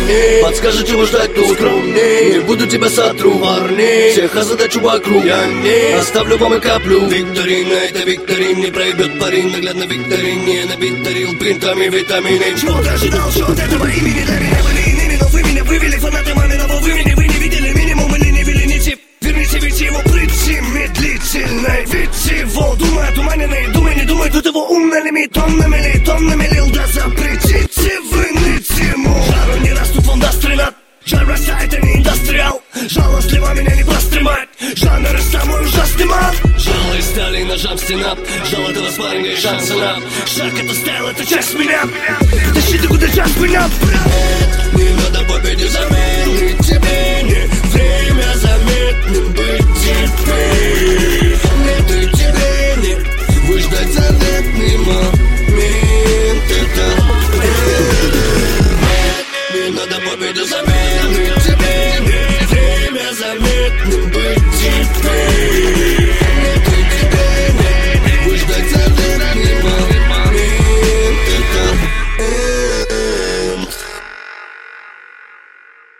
парней. Подскажи, чего ждать тут, скромней. Не буду тебя сотру, парней. Всех озадачу вокруг, я не оставлю вам и каплю. Викторина, это викторин, не проебет парень. Наглядно викторине набитарил принтами витамины. Чего ты ожидал, что от этого имени для меня были иными? Но вы меня вывели, фанаты маминого времени. Вы не видели минимум или не вели нити. Верните ведь его прыти медлительной. Ведь его думай туманенный. Думай, не думай, тут его ум налимит. Тоннами лил, да запретите вы ныть ему. Жару не растут вам даст ренат. Жаль, растает, а не индустриал. Жалостливо меня не постримать. Жанр самый ужасный мат. Жало из стали, ножам стенап. Жало этого спарринга и шанса на. Шаг это стайл, это часть меня. Тащи ты куда час меня.